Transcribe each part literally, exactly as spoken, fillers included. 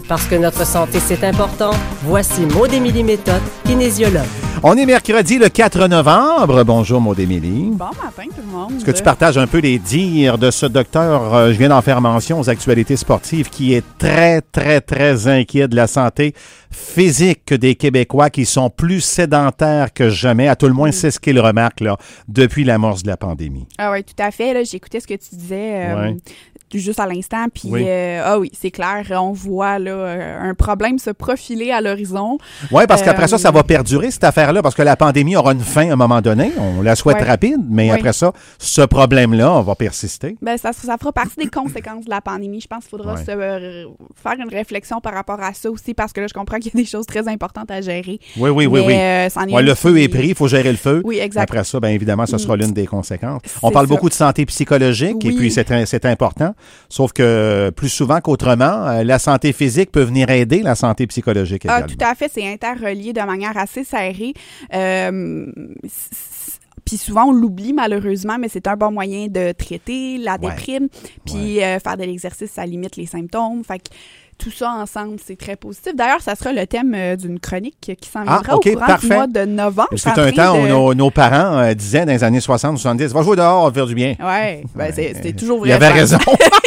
Parce que notre santé, c'est important, voici Maud Émilie Méthode, kinésiologue. On est mercredi le quatre novembre. Bonjour Maud Émilie. Bon matin tout le monde. Est-ce que tu partages un peu les dires de ce docteur, euh, je viens d'en faire mention aux actualités sportives, qui est très, très, très inquiet de la santé physique des Québécois qui sont plus sédentaires que jamais. À tout le moins, c'est ce qu'il remarque là, depuis l'amorce de la pandémie. Ah oui, tout à fait. Là, j'écoutais ce que tu disais euh, ouais. juste à l'instant. Puis, oui. Euh, ah oui, c'est clair. On voit là, un problème se profiler à l'horizon. Oui, parce qu'après euh, ça, ça va perdurer, cette affaire-là, parce que la pandémie aura une fin à un moment donné. On la souhaite ouais. rapide, mais oui. après ça, ce problème-là va persister. Ben, ça, ça fera partie des conséquences de la pandémie. Je pense qu'il faudra ouais. se, euh, faire une réflexion par rapport à ça aussi, parce que là, je comprends qu'il y a des choses très importantes à gérer. Oui, oui, oui. Mais, oui. Euh, c'en est ouais, le aussi... feu est pris, il faut gérer le feu. Oui, exact. Après ça, bien évidemment, ce sera l'une des conséquences. C'est On parle ça. beaucoup de santé psychologique, oui. et puis c'est, c'est important. Sauf que plus souvent qu'autrement, la santé physique peut venir aider la santé psychologique également. Ah, tout à fait, c'est interrelié de manière assez serrée. Euh, Puis souvent, on l'oublie malheureusement, mais c'est un bon moyen de traiter la ouais. déprime. Puis ouais. euh, faire de l'exercice, ça limite les symptômes. Fait que tout ça ensemble, c'est très positif. D'ailleurs, ça sera le thème euh, d'une chronique qui s'en viendra ah, okay, au courant parfait. du mois de novembre. C'est un temps de... où nos, nos parents euh, disaient dans les années soixante soixante-dix, va jouer dehors, on va faire du bien. Oui, ben ouais. c'est, c'était toujours vrai. Il avait raison.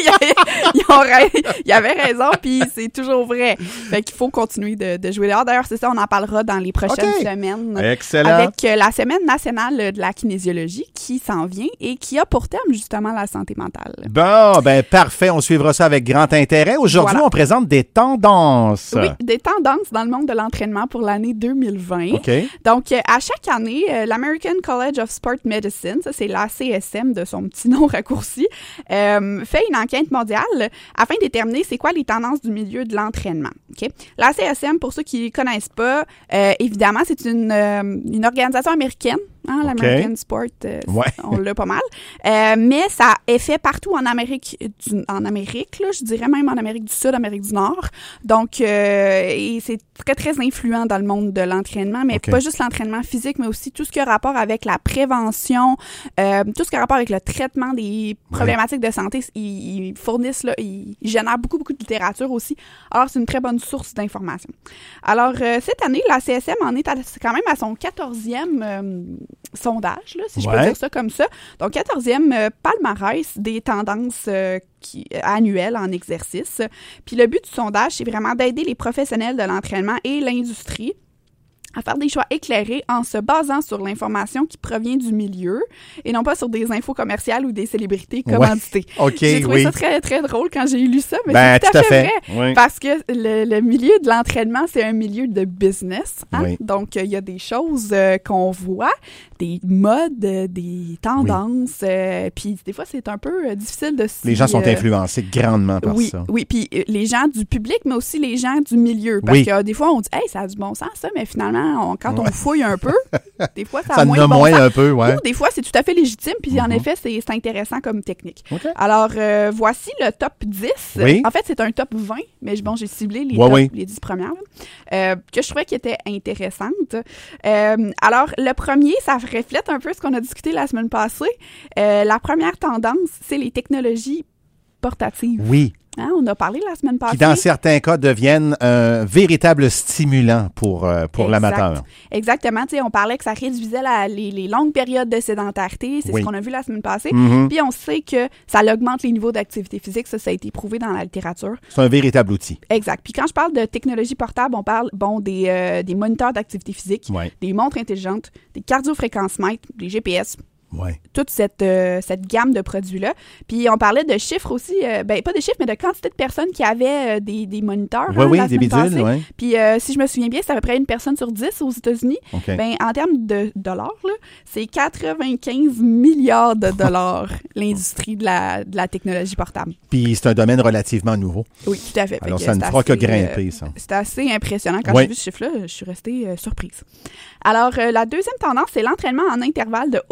Il avait raison, puis c'est toujours vrai. Fait qu'il faut continuer de, de jouer dehors. D'ailleurs, c'est ça, on en parlera dans les prochaines okay. semaines. Excellent. Avec euh, la Semaine nationale de la kinésiologie qui s'en vient et qui a pour terme justement la santé mentale. Bon, ben parfait, on suivra ça avec grand intérêt. Aujourd'hui, voilà. on présente des tendances. Oui, des tendances dans le monde de l'entraînement pour l'année deux mille vingt. Okay. Donc, euh, à chaque année, euh, l'American College of Sport Medicine, ça c'est l'A C S M de son petit nom raccourci, euh, fait une enquête mondiale afin de déterminer c'est quoi les tendances du milieu de l'entraînement. Okay? L'A C S M, pour ceux qui ne connaissent pas, euh, évidemment, c'est une, euh, une organisation américaine. Hein, l'American okay. Sport, euh, ouais. on l'a pas mal. Euh, mais ça est fait partout en Amérique, du, en Amérique, là, je dirais même en Amérique du Sud, Amérique du Nord. Donc, euh, et c'est très, très influent dans le monde de l'entraînement, mais okay. pas juste l'entraînement physique, mais aussi tout ce qui a rapport avec la prévention, euh, tout ce qui a rapport avec le traitement des problématiques ouais. de santé. Ils, ils fournissent, là, ils, ils génèrent beaucoup, beaucoup de littérature aussi. Alors, c'est une très bonne source d'information. Alors, euh, cette année, la C S M en est à, quand même à son quatorzième euh, sondage, là, si je ouais. peux dire ça comme ça. Donc, quatorzième euh, palmarès des tendances euh, qui, euh, annuelles en exercice. Puis le but du sondage, c'est vraiment d'aider les professionnels de l'entraînement et l'industrie à faire des choix éclairés en se basant sur l'information qui provient du milieu et non pas sur des infos commerciales ou des célébrités commanditées. Ouais. OK, j'ai trouvé oui. ça très, très drôle quand j'ai lu ça, mais ben, c'est tout, tout à fait, fait. vrai. Oui. Parce que le, le milieu de l'entraînement, c'est un milieu de business. Hein? Oui. Donc, il y a des choses euh, qu'on voit, des modes, euh, des tendances, oui. euh, puis des fois, c'est un peu euh, difficile de... Les gens sont euh, influencés grandement par oui, ça. Oui, puis euh, les gens du public, mais aussi les gens du milieu. Parce oui. que euh, des fois, on dit « Hey, ça a du bon sens, ça », mais finalement, on, quand on fouille un peu, des fois, ça a ça moins de bon bon sens. Un peu, ouais. Ou des fois, c'est tout à fait légitime, puis mm-hmm. en effet, c'est, c'est intéressant comme technique. Okay. Alors, euh, voici le top dix. Oui. En fait, c'est un top vingt, mais bon, j'ai ciblé les, ouais, top, oui. les dix premières, euh, que je trouvais qui étaient intéressantes. Euh, alors, le premier, ça reflète un peu ce qu'on a discuté la semaine passée. Euh, la première tendance, c'est les technologies portatives. Oui. Hein, on a parlé la semaine passée. Qui, dans certains cas, deviennent un véritable stimulant pour, euh, pour exact. l'amateur. Exactement. Tu sais, on parlait que ça réduisait la, les, les longues périodes de sédentarité. C'est oui. ce qu'on a vu la semaine passée. Mm-hmm. Puis on sait que ça augmente les niveaux d'activité physique. Ça, ça a été prouvé dans la littérature. C'est un véritable outil. Exact. Puis quand je parle de technologie portable, on parle bon des, euh, des moniteurs d'activité physique, oui. des montres intelligentes, des cardiofréquencemètres, des G P S. Ouais. Toute cette, euh, cette gamme de produits-là. Puis on parlait de chiffres aussi, euh, ben pas de chiffres, mais de quantité de personnes qui avaient euh, des, des moniteurs. Oui, hein, oui, la des bidules, oui. Puis euh, si je me souviens bien, c'est à peu près une personne sur dix aux États-Unis. Okay. Ben, en termes de dollars, là, c'est quatre-vingt-quinze milliards de dollars l'industrie de la, de la technologie portable. Puis c'est un domaine relativement nouveau. Oui, tout à fait. Alors fait ça ne fera que grimper, ça. Euh, c'est assez impressionnant. Quand oui. j'ai vu ce chiffre-là, je suis restée euh, surprise. Alors, euh, la deuxième tendance, c'est l'entraînement en intervalle de haute intensité.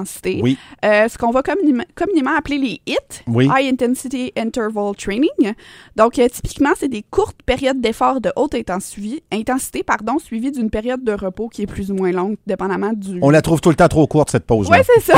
intensité. Oui. Euh, ce qu'on va communément, communément appeler les H I T, Oui. High Intensity Interval Training. Donc, euh, typiquement, c'est des courtes périodes d'efforts de haute intensi- intensité, pardon, suivies d'une période de repos qui est plus ou moins longue, dépendamment du... On la trouve tout le temps trop courte, cette pause-là. Oui, c'est ça.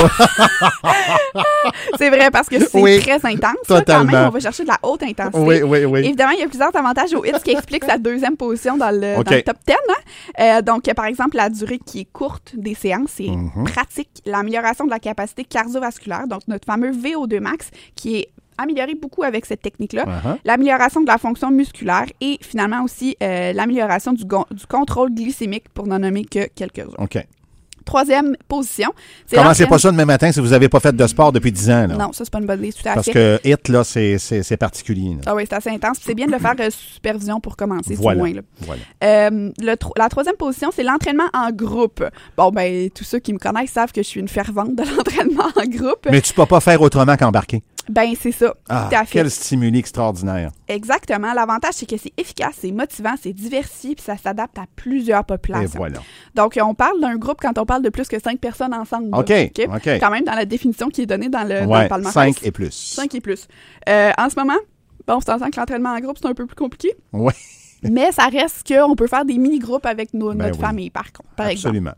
C'est vrai, parce que c'est Oui, très intense. totalement. Là, quand même, on va chercher de la haute intensité. Oui, oui, oui. Évidemment, il y a plusieurs avantages au H I T, ce qui explique sa deuxième position dans le, OK. dans le top dix. Hein? Euh, donc, euh, par exemple, la durée qui est courte des séances, c'est Mhm. pratique. L'amélioration de la capacité cardiovasculaire, donc notre fameux V O deux max, qui est amélioré beaucoup avec cette technique-là. Uh-huh. L'amélioration de la fonction musculaire et finalement aussi euh, l'amélioration du, go- du contrôle glycémique, pour n'en nommer que quelques-uns. OK. Troisième position. c'est Commencez l'entraînement- pas ça demain matin si vous n'avez pas fait de sport depuis dix ans. Là. Non, ça, c'est pas une bonne idée, tout à Parce fait. que H I T, là, c'est, c'est, c'est particulier. Là. Ah oui, c'est assez intense. Puis c'est bien de le faire euh, sous supervision pour commencer, Voilà. du moins. Là. Voilà. Euh, le tro- la troisième position, c'est l'entraînement en groupe. Bon, ben, tous ceux qui me connaissent savent que je suis une fervente de l'entraînement en groupe. Mais tu peux pas faire autrement qu'embarquer. Ben, c'est ça. Ah, tout à fait. quel stimuli extraordinaire. Exactement. L'avantage, c'est que c'est efficace, c'est motivant, c'est diversifié, puis ça s'adapte à plusieurs Et populations. voilà. Donc, on parle d'un groupe quand on parle de plus que cinq personnes ensemble. là. OK, OK. Quand même dans la définition qui est donnée dans le, dans Ouais, le palmarès. cinq et plus. cinq et plus. Euh, en ce moment, bon, c'est en que l'entraînement en groupe, c'est un peu plus compliqué. Oui, Mais ça reste qu'on peut faire des mini-groupes avec nos, Ben notre oui. famille, par contre, par exemple. absolument.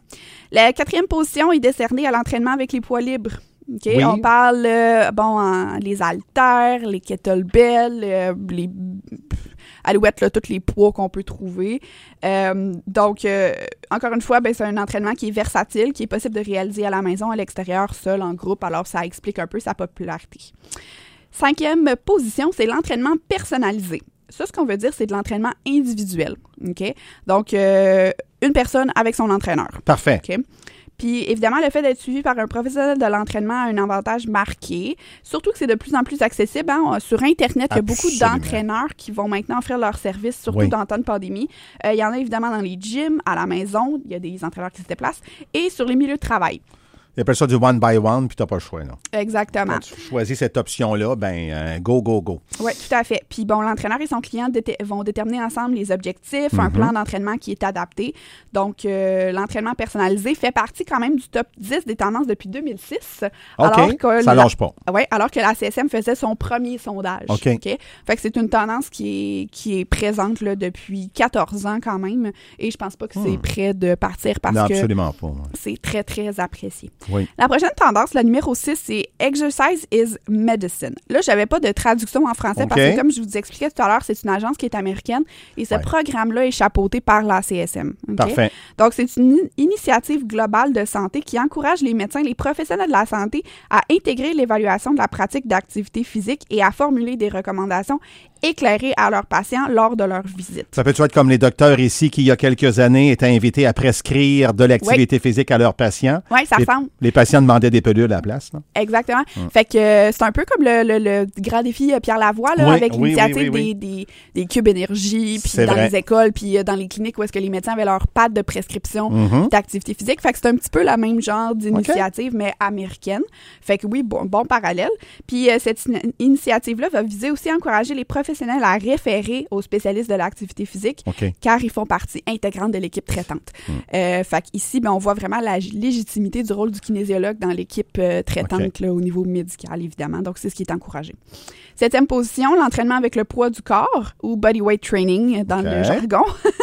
La quatrième position est décernée à l'entraînement avec les poids libres. OK? Oui. On parle, euh, bon, en- les haltères, les kettlebells, euh, les pff, alouettes, là, tous les poids qu'on peut trouver. Euh, donc, euh, encore une fois, ben, c'est un entraînement qui est versatile, qui est possible de réaliser à la maison, à l'extérieur, seul, en groupe. Alors, ça explique un peu sa popularité. Cinquième position, c'est l'entraînement personnalisé. Ça, ce qu'on veut dire, c'est de l'entraînement individuel. OK? Donc, euh, une personne avec son entraîneur. Parfait. OK? Puis, évidemment, le fait d'être suivi par un professionnel de l'entraînement a un avantage marqué. Surtout que c'est de plus en plus accessible. Hein? Sur Internet, il y a beaucoup Absolument. d'entraîneurs qui vont maintenant offrir leurs services, surtout Oui. dans le temps de pandémie. Euh, il y en a évidemment dans les gyms, à la maison. Il y a des entraîneurs qui se déplacent. Et sur les milieux de travail. Ils appellent ça du one by one, puis t'as pas le choix. Là. Exactement. Quand tu choisis cette option-là, ben euh, go, go, go. Oui, tout à fait. Puis bon, l'entraîneur et son client déte- vont déterminer ensemble les objectifs, un Mhm. plan d'entraînement qui est adapté. Donc, euh, l'entraînement personnalisé fait partie quand même du top dix des tendances depuis deux mille six. OK, que ça la- lâche pas. Oui, alors que la C S M faisait son premier sondage. OK. Fait que c'est une tendance qui est, qui est présente là, depuis quatorze ans quand même. Et je pense pas que c'est Hmm. près de partir parce Non, que absolument pas. ouais. c'est très, très apprécié. Oui. La prochaine tendance, la numéro six, c'est Exercise is Medicine. Là, j'avais pas de traduction en français OK. parce que, comme je vous expliquais tout à l'heure, c'est une agence qui est américaine et ce Ouais. programme-là est chapeauté par la C S M. OK? Parfait. Donc, c'est une in- initiative globale de santé qui encourage les médecins, les professionnels de la santé à intégrer l'évaluation de la pratique d'activité physique et à formuler des recommandations éclairées à leurs patients lors de leur visite. Ça peut-tu être comme les docteurs ici qui, il y a quelques années, étaient invités à prescrire de l'activité physique à leurs patients? Oui, ça Les- ressemble. Les patients demandaient des pilules à la place. Là. Exactement. Fait que euh, c'est un peu comme le, le, le grand défi euh, Pierre Lavoie, là, Oui, avec oui, l'initiative oui, oui, oui. Des, des, des cubes énergie, puis C'est dans vrai. les écoles, puis euh, dans les cliniques où est-ce que les médecins avaient leur pad de prescription Mhm. d'activité physique. Fait que c'est un petit peu la même genre d'initiative, mais américaine. Fait que oui, bon, bon parallèle. Puis euh, cette in- initiative-là va viser aussi à encourager les professionnels à référer aux spécialistes de l'activité physique, OK. car ils font partie intégrante de l'équipe traitante. Hmm. Euh, fait qu'ici, ben, on voit vraiment la g- légitimité du rôle du kinésiologue dans l'équipe euh, traitante OK. là, au niveau médical, évidemment. Donc, c'est ce qui est encouragé. Septième position, l'entraînement avec le poids du corps ou bodyweight training dans OK. le jargon.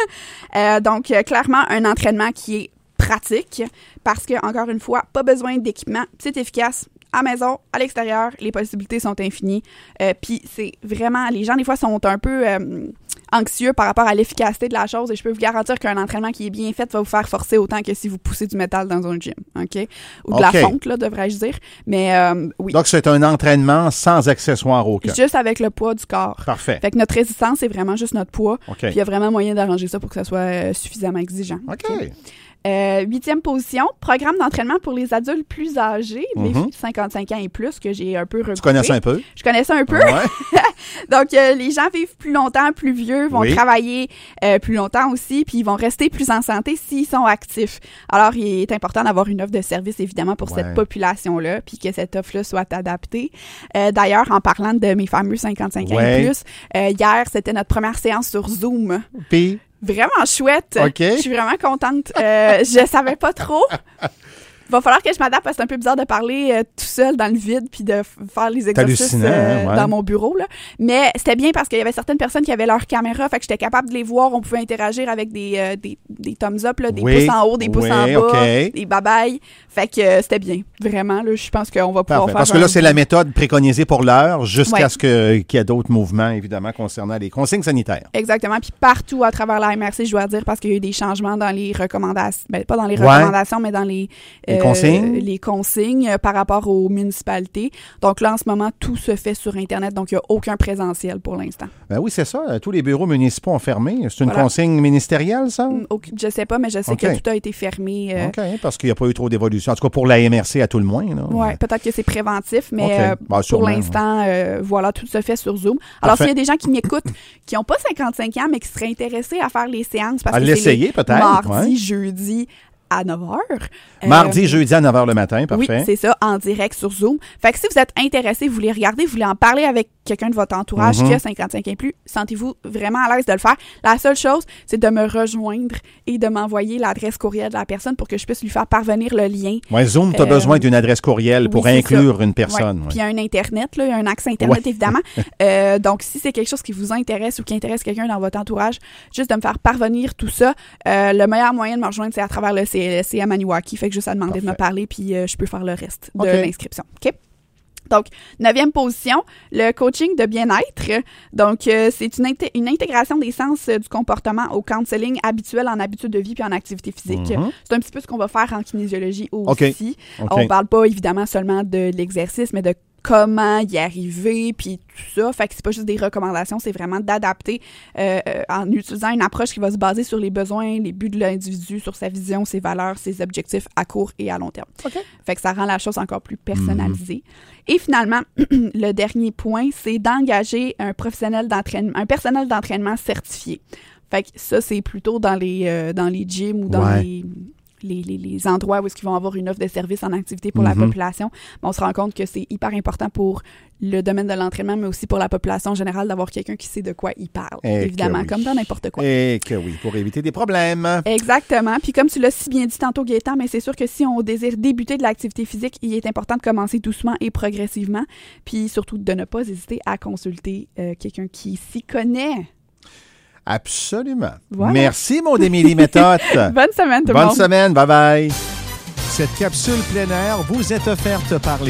Euh, donc, euh, clairement, un entraînement qui est pratique parce que, encore une fois, pas besoin d'équipement, c'est efficace. À maison, à l'extérieur, les possibilités sont infinies. Euh, Puis c'est vraiment, les gens des fois sont un peu euh, anxieux par rapport à l'efficacité de la chose et je peux vous garantir qu'un entraînement qui est bien fait va vous faire forcer autant que si vous poussez du métal dans un gym, ok? Ou de OK. la fonte, là, devrais-je dire. Mais euh, oui, Donc, c'est un entraînement sans accessoire aucun. juste avec le poids du corps. Parfait. Fait que notre résistance, c'est vraiment juste notre poids. OK. Puis il y a vraiment moyen d'arranger ça pour que ça soit euh, suffisamment exigeant. OK. ok? Euh, huitième position, programme d'entraînement pour les adultes plus âgés, les Mhm. filles de cinquante-cinq ans et plus, que j'ai un peu regroupé. Tu connais ça un peu? Je connais ça un peu. Ouais. Donc, euh, les gens vivent plus longtemps, plus vieux, vont Oui. travailler euh, plus longtemps aussi, puis ils vont rester plus en santé s'ils sont actifs. Alors, il est important d'avoir une offre de service, évidemment, pour Ouais. cette population-là, puis que cette offre-là soit adaptée. Euh, D'ailleurs, en parlant de mes fameux cinquante-cinq ans Ouais. et plus, euh, hier, c'était notre première séance sur Zoom. Puis, Vraiment chouette. OK. Je suis vraiment contente. Euh, je savais pas trop. va falloir que je m'adapte parce que c'est un peu bizarre de parler euh, tout seul dans le vide puis de f- faire les exercices euh, hein, ouais. dans mon bureau. Là. Mais c'était bien parce qu'il y avait certaines personnes qui avaient leur caméra, fait que j'étais capable de les voir. On pouvait interagir avec des, euh, des, des thumbs up, là, des oui, pouces en haut, des pouces oui, en bas, okay. des babayes. Fait que euh, c'était bien. Vraiment, là, je pense qu'on va pouvoir Parfait. faire Parce que là, un... c'est la méthode préconisée pour l'heure jusqu'à Ouais. ce que, qu'il y ait d'autres mouvements, évidemment, concernant les consignes sanitaires. Exactement. Puis partout à travers la M R C, je dois dire, parce qu'il y a eu des changements dans les recommandations, ben, pas dans les Ouais. recommandations, mais dans les, Les consignes. les consignes euh, par rapport aux municipalités. Donc là, en ce moment, tout se fait sur Internet, donc il n'y a aucun présentiel pour l'instant. Ben oui, c'est ça. Tous les bureaux municipaux ont fermé. C'est une Voilà. consigne ministérielle, ça? Mm, auc- Je sais pas, mais je sais OK. que tout a été fermé. euh, OK, parce qu'il n'y a pas eu trop d'évolution. En tout cas, pour la M R C, à tout le moins. Là. Ouais, peut-être que c'est préventif, mais OK. euh, Ben, sûrement, pour l'instant, euh, voilà, tout se fait sur Zoom. Alors, Parfait. s'il y a des gens qui m'écoutent, qui n'ont pas cinquante-cinq ans, mais qui seraient intéressés à faire les séances, parce À que c'est l'essayer, les peut-être, mardi, ouais. jeudi à neuf heures. Mardi, Euh, jeudi à neuf heures le matin, parfait. Oui, c'est ça, en direct sur Zoom. Fait que si vous êtes intéressé, vous voulez regarder, vous voulez en parler avec quelqu'un de votre entourage Mhm. qui a cinquante-cinq ans et plus, sentez-vous vraiment à l'aise de le faire. La seule chose, c'est de me rejoindre et de m'envoyer l'adresse courriel de la personne pour que je puisse lui faire parvenir le lien. Ouais, Zoom, tu as Euh, besoin d'une adresse courriel pour oui, c'est inclure une Ouais. personne. ouais. Puis il y a un Internet, là, il y a un accès Internet, Ouais. évidemment. Euh, donc, si c'est quelque chose qui vous intéresse ou qui intéresse quelqu'un dans votre entourage, juste de me faire parvenir tout ça. Euh, le meilleur moyen de me rejoindre, c'est à travers le C L S C à Maniwaki. Fait que juste à demander de me Parfait. parler, puis euh, je peux faire le reste de OK. l'inscription. OK? Donc, neuvième position, le coaching de bien-être. Donc, euh, c'est une, inté- une intégration des sens euh, du comportement au counseling habituel en habitude de vie puis en activité physique. Mhm. C'est un petit peu ce qu'on va faire en kinésiologie OK. aussi. OK. On parle pas évidemment seulement de l'exercice, mais de comment y arriver, puis tout ça. Fait que c'est pas juste des recommandations, c'est vraiment d'adapter euh, euh, en utilisant une approche qui va se baser sur les besoins, les buts de l'individu, sur sa vision, ses valeurs, ses objectifs à court et à long terme. OK. Fait que ça rend la chose encore plus personnalisée. Et finalement, le dernier point, c'est d'engager un professionnel d'entraînement, un personnel d'entraînement certifié. Fait que ça, c'est plutôt dans les, euh, dans les gyms ou dans Ouais. les... Les, les, les endroits où est-ce qu'ils vont avoir une offre de service en activité pour la Mhm. population. Mais on se rend compte que c'est hyper important pour le domaine de l'entraînement, mais aussi pour la population générale, d'avoir quelqu'un qui sait de quoi il parle, Et que évidemment, oui. comme dans n'importe quoi. Et que oui, pour éviter des problèmes. Exactement. Puis comme tu l'as si bien dit tantôt, Gaëtan, mais c'est sûr que si on désire débuter de l'activité physique, il est important de commencer doucement et progressivement, puis surtout de ne pas hésiter à consulter euh, quelqu'un qui s'y connaît. Absolument. Voilà. Merci, mon Émilie Méthode. Bonne semaine tout le Bonne monde! semaine. Bye-bye. Cette capsule plein air vous est offerte par les